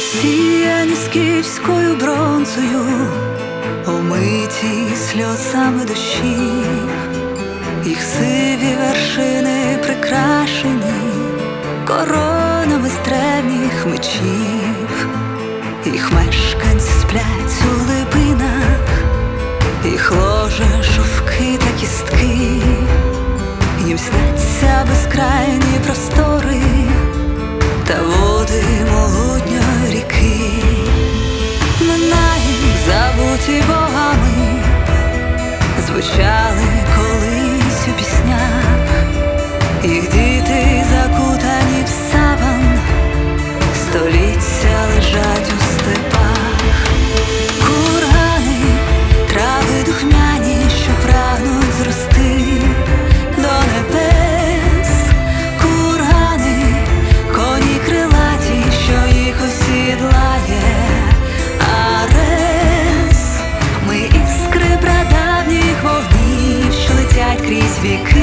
Сіяні скіфською бронзою, омиті сльозами дощів, їх сиві вершини прикрашені коронами з древніх мечів. Їх мешканці сплять у липинах, їх ложе, шовки та кістки, їм сняться безкрайні простори та води могутньої ріки. Минаєм забуті богами, звучали колись у піснях, їх діти закутані в саван, століття лежать у степах. Кургани, трави духмяні, що прагнуть зрости до небес. Кургани, коні крилаті, що їх осідлає Арес. Ми іскри прадавніх вогнів, що летять крізь віки.